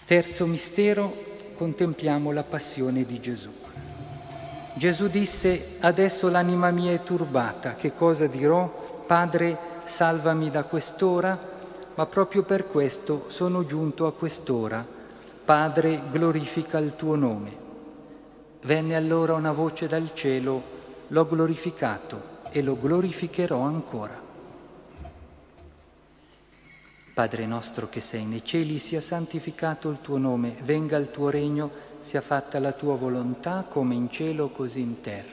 Terzo mistero, contempliamo la passione di Gesù. Gesù disse: adesso l'anima mia è turbata, che cosa dirò? Padre, salvami da quest'ora? Ma proprio per questo sono giunto a quest'ora. Padre, glorifica il tuo nome. Venne allora una voce dal cielo: l'ho glorificato e lo glorificherò ancora. Padre nostro che sei nei cieli, sia santificato il tuo nome, venga il tuo regno, sia fatta la tua volontà, come in cielo così in terra.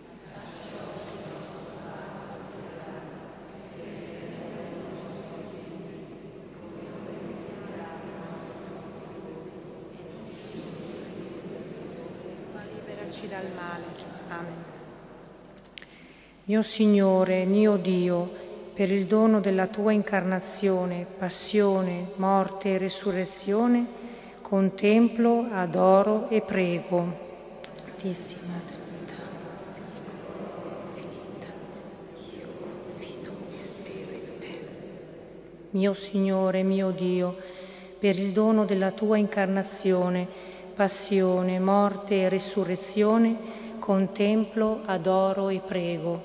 Liberaci dal male. Amen. Mio Signore, mio Dio, per il dono della tua incarnazione, passione, morte e resurrezione, contemplo, adoro e prego. Santissima Trinità, infinita, io confido e spero in te. Mio Signore, mio Dio, per il dono della tua incarnazione, passione, morte e resurrezione, contemplo, adoro e prego.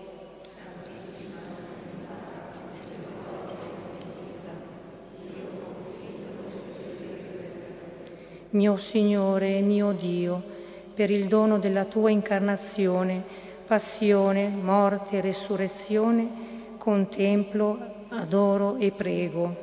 Mio Signore e mio Dio, per il dono della tua incarnazione, passione, morte e resurrezione, contemplo, adoro e prego.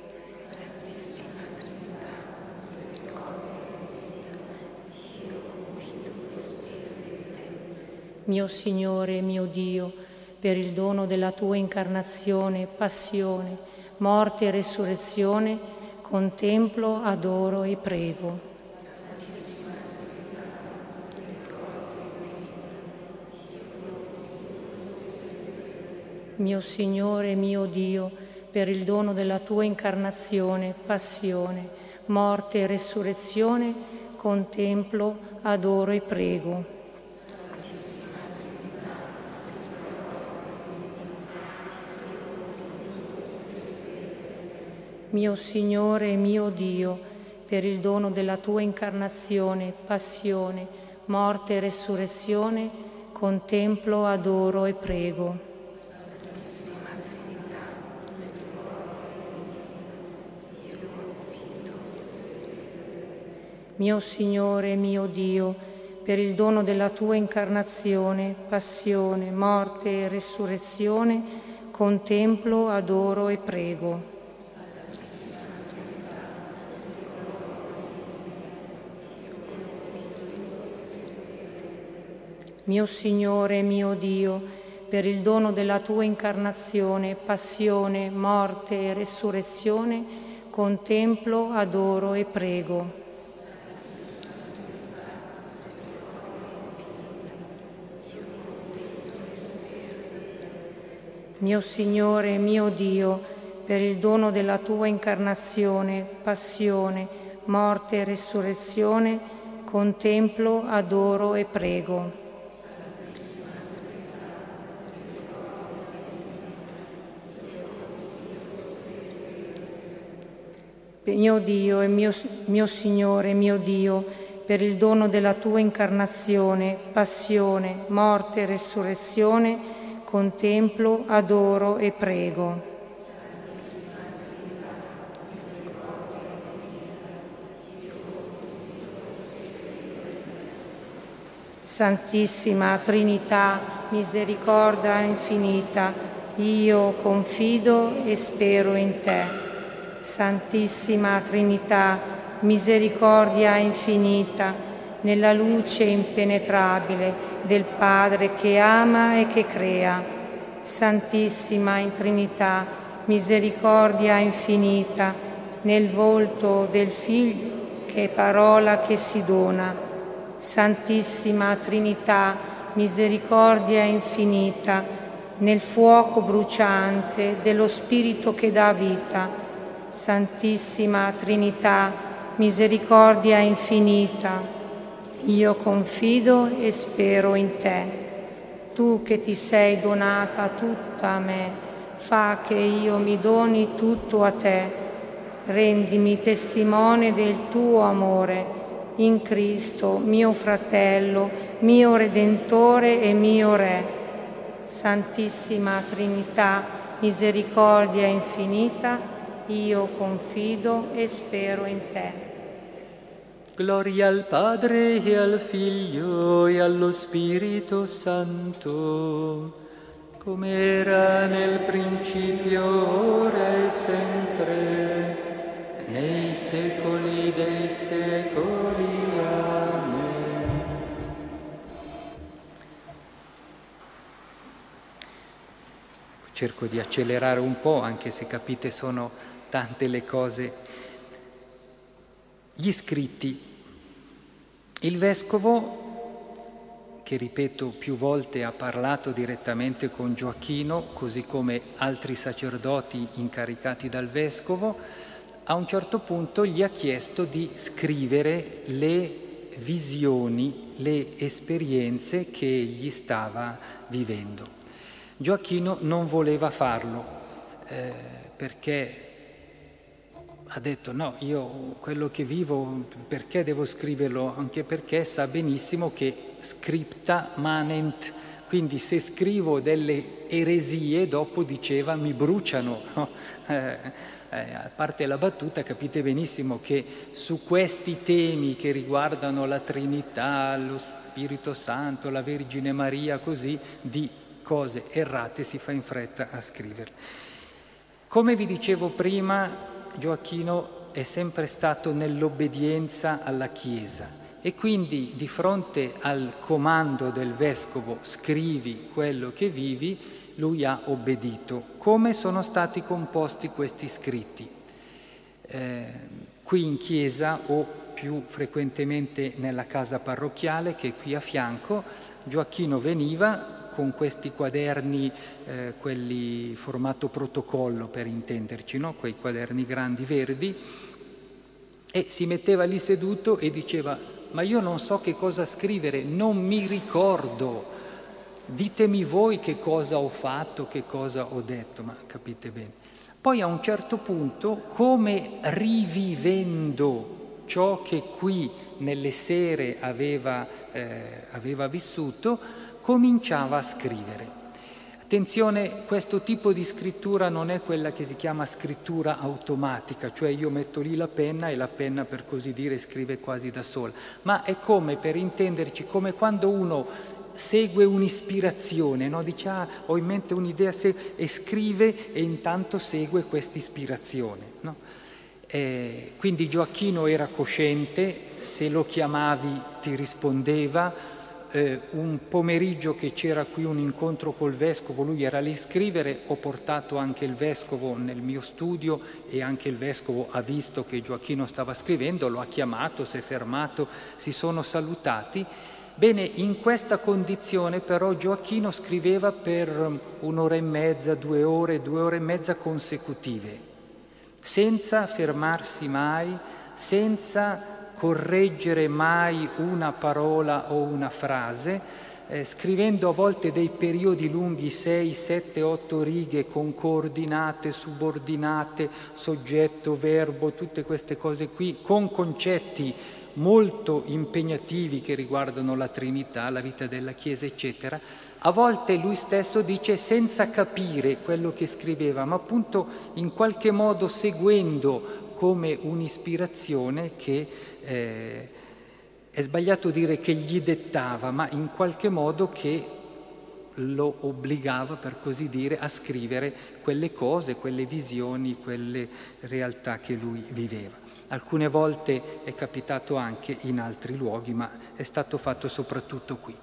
Mio Signore e mio Dio, per il dono della tua incarnazione, passione, morte e resurrezione, contemplo, adoro e prego. Mio Signore e mio Dio, per il dono della tua incarnazione, passione, morte e resurrezione, contemplo, adoro e prego. Mio Signore e mio Dio, per il dono della tua incarnazione, passione, morte e resurrezione, contemplo, adoro e prego. Mio Signore e mio Dio, per il dono della tua incarnazione, passione, morte e resurrezione, contemplo, adoro e prego. Mio Signore e mio Dio, per il dono della tua incarnazione, passione, morte e resurrezione, contemplo, adoro e prego. Mio Signore e mio Dio, per il dono della tua incarnazione, passione, morte e resurrezione, contemplo, adoro e prego. Mio Dio e mio Signore e mio Dio, per il dono della tua incarnazione, passione, morte e resurrezione, contemplo, adoro e prego. Santissima Trinità, misericordia infinita, io confido e spero in te. Santissima Trinità, misericordia infinita, nella luce impenetrabile del Padre che ama e che crea. Santissima in Trinità, misericordia infinita, nel volto del Figlio che è parola che si dona. Santissima Trinità, misericordia infinita, nel fuoco bruciante dello Spirito che dà vita. Santissima Trinità, misericordia infinita, io confido e spero in te. Tu che ti sei donata tutta a me, fa che io mi doni tutto a te. rendimi testimone del tuo amore in Cristo, mio fratello, mio Redentore e mio Re. Santissima Trinità, misericordia infinita, io confido e spero in te. Gloria al Padre e al Figlio e allo Spirito Santo, come era nel principio, ora e sempre, nei secoli dei secoli. Amen. Cerco di accelerare un po', anche se capite sono tante le cose. Gli scritti. Il Vescovo, che ripeto più volte ha parlato direttamente con Gioacchino, così come altri sacerdoti incaricati dal Vescovo, a un certo punto gli ha chiesto di scrivere le visioni, le esperienze che egli stava vivendo. Gioacchino non voleva farlo perché ha detto no, io quello che vivo perché devo scriverlo? Anche perché sa benissimo che scripta manent, quindi se scrivo delle eresie dopo diceva mi bruciano, no? A parte la battuta, capite benissimo che su questi temi che riguardano la Trinità, lo Spirito Santo, la Vergine Maria, così di cose errate si fa in fretta a scriverle. Come vi dicevo prima, Gioacchino è sempre stato nell'obbedienza alla Chiesa e quindi di fronte al comando del Vescovo scrivi quello che vivi, lui ha obbedito. Come sono stati composti questi scritti? Qui in chiesa o più frequentemente nella casa parrocchiale che è qui a fianco, Gioacchino veniva con questi quaderni, quelli formato protocollo per intenderci, no? Quei quaderni grandi verdi, e si metteva lì seduto e diceva ma io non so che cosa scrivere, non mi ricordo, ditemi voi che cosa ho fatto, che cosa ho detto, ma capite bene. Poi a un certo punto, come rivivendo ciò che qui nelle sere aveva vissuto, cominciava a scrivere. Attenzione, questo tipo di scrittura non è quella che si chiama scrittura automatica, cioè io metto lì la penna e la penna, per così dire, scrive quasi da sola, ma è come, per intenderci, come quando uno segue un'ispirazione, no? Dice ho in mente un'idea e scrive e intanto segue questa ispirazione, no? Quindi Gioacchino era cosciente, se lo chiamavi ti rispondeva. Un pomeriggio che c'era qui un incontro col Vescovo, lui era lì a scrivere, ho portato anche il Vescovo nel mio studio e anche il Vescovo ha visto che Gioacchino stava scrivendo, lo ha chiamato, si è fermato, si sono salutati. Bene, in questa condizione però Gioacchino scriveva per 1 ora e mezza, 2 ore e mezza consecutive, senza fermarsi mai, senza correggere mai una parola o una frase, scrivendo a volte dei periodi lunghi, 6, 7, 8 righe con coordinate, subordinate, soggetto, verbo, tutte queste cose qui, con concetti molto impegnativi che riguardano la Trinità, la vita della Chiesa, eccetera. A volte lui stesso dice senza capire quello che scriveva, ma appunto in qualche modo seguendo come un'ispirazione che è sbagliato dire che gli dettava, ma in qualche modo che lo obbligava, per così dire, a scrivere quelle cose, quelle visioni, quelle realtà che lui viveva. Alcune volte è capitato anche in altri luoghi, ma è stato fatto soprattutto qui.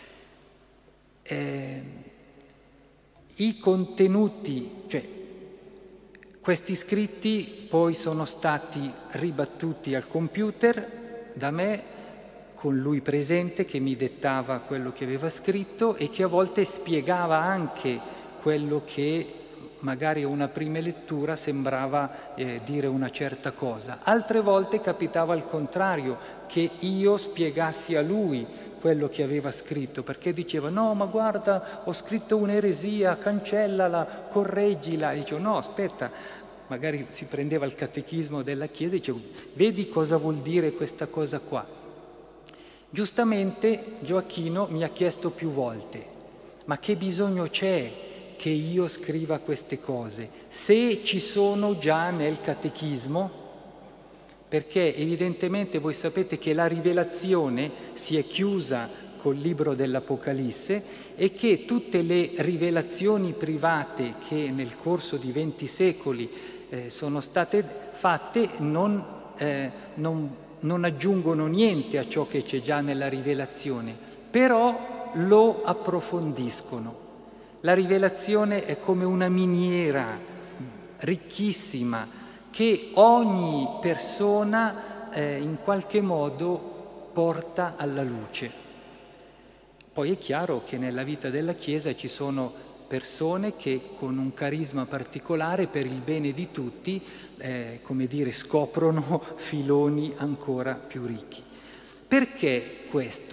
I contenuti, cioè questi scritti poi sono stati ribattuti al computer da me, con lui presente che mi dettava quello che aveva scritto e che a volte spiegava anche quello che magari a una prima lettura sembrava dire una certa cosa. Altre volte capitava al contrario, che io spiegassi a lui quello che aveva scritto, perché diceva no, ma guarda, ho scritto un'eresia, cancellala, correggila. E dicevo no, aspetta, magari si prendeva il catechismo della Chiesa e diceva: vedi cosa vuol dire questa cosa qua. Giustamente Gioacchino mi ha chiesto più volte: ma che bisogno c'è che io scriva queste cose se ci sono già nel catechismo? Perché evidentemente voi sapete che la rivelazione si è chiusa col libro dell'Apocalisse e che tutte le rivelazioni private che nel corso di 20 secoli sono state fatte non aggiungono niente a ciò che c'è già nella rivelazione, però lo approfondiscono. La rivelazione è come una miniera ricchissima che ogni persona in qualche modo porta alla luce. Poi è chiaro che nella vita della Chiesa ci sono persone che con un carisma particolare per il bene di tutti, scoprono filoni ancora più ricchi. Perché questo?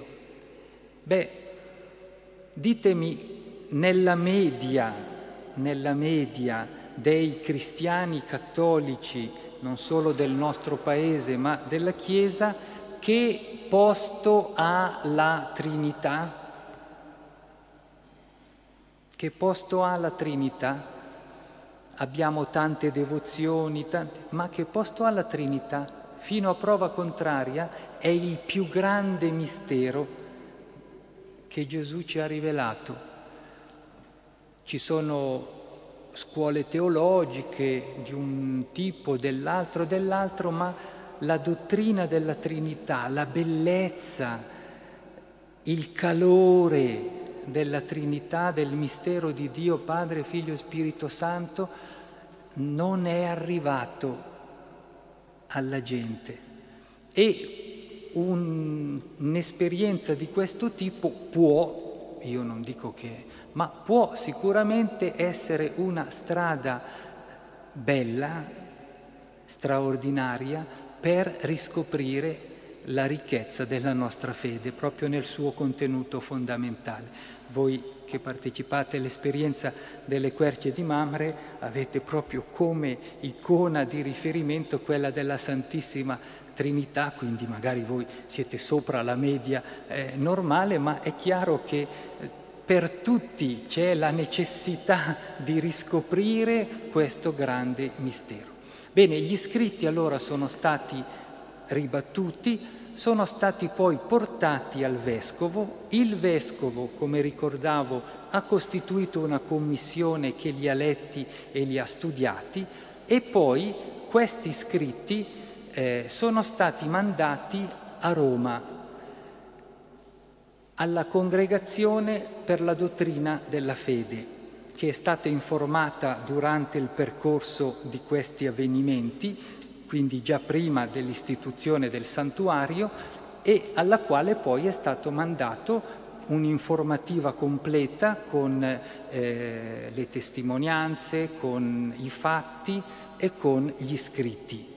Ditemi, nella media dei cristiani cattolici, non solo del nostro paese ma della Chiesa, che posto ha la Trinità? Che posto ha la Trinità? Abbiamo tante devozioni, ma che posto ha la Trinità? Fino a prova contraria è il più grande mistero che Gesù ci ha rivelato. Ci sono scuole teologiche di un tipo, dell'altro, ma la dottrina della Trinità, la bellezza, il calore della Trinità, del mistero di Dio Padre, Figlio e Spirito Santo non è arrivato alla gente. E un'esperienza di questo tipo può, io non dico che, ma può sicuramente essere una strada bella, straordinaria, per riscoprire la ricchezza della nostra fede, proprio nel suo contenuto fondamentale. Voi che partecipate all'esperienza delle Querce di Mamre avete proprio come icona di riferimento quella della Santissima Trinità, quindi magari voi siete sopra la media normale, ma è chiaro che per tutti c'è la necessità di riscoprire questo grande mistero. Bene, gli scritti allora sono stati ribattuti, sono stati poi portati al Vescovo. Il Vescovo, come ricordavo, ha costituito una commissione che li ha letti e li ha studiati, e poi questi scritti sono stati mandati a Roma, alla Congregazione per la Dottrina della Fede, che è stata informata durante il percorso di questi avvenimenti, quindi già prima dell'istituzione del santuario, e alla quale poi è stato mandato un'informativa completa con le testimonianze, con i fatti e con gli scritti.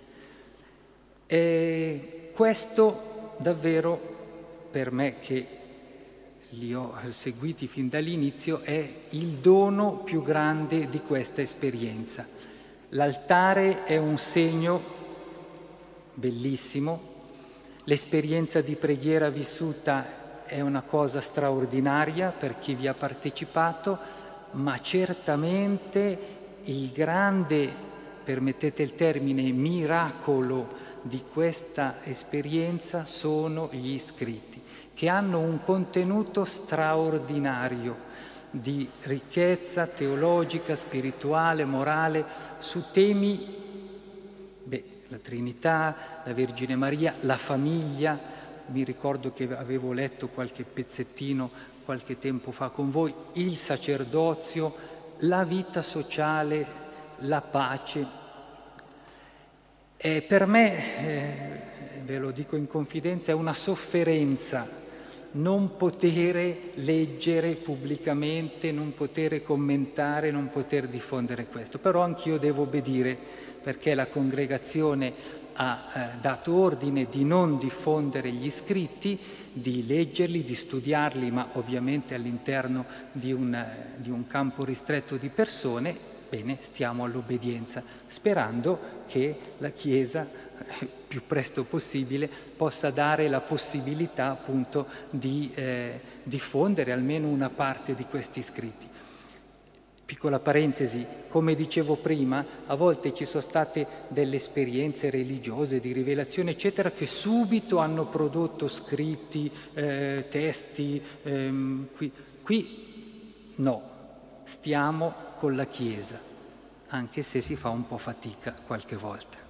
E questo davvero, per me che li ho seguiti fin dall'inizio, è il dono più grande di questa esperienza. L'altare è un segno bellissimo, l'esperienza di preghiera vissuta è una cosa straordinaria per chi vi ha partecipato, ma certamente il grande, permettete il termine, miracolo di questa esperienza sono gli scritti, che hanno un contenuto straordinario di ricchezza teologica, spirituale, morale, su temi, la Trinità, la Vergine Maria, la famiglia. Mi ricordo che avevo letto qualche pezzettino qualche tempo fa con voi, il sacerdozio, la vita sociale, la pace. Per me, ve lo dico in confidenza, è una sofferenza non poter leggere pubblicamente, non poter commentare, non poter diffondere questo. Però anch'io devo obbedire, perché la congregazione ha dato ordine di non diffondere gli scritti, di leggerli, di studiarli, ma ovviamente all'interno di un campo ristretto di persone, bene, stiamo all'obbedienza, sperando che la Chiesa più presto possibile possa dare la possibilità appunto di diffondere almeno una parte di questi scritti. Piccola parentesi, come dicevo prima, a volte ci sono state delle esperienze religiose di rivelazione eccetera che subito hanno prodotto scritti, testi, qui no, stiamo con la Chiesa, anche se si fa un po' fatica qualche volta.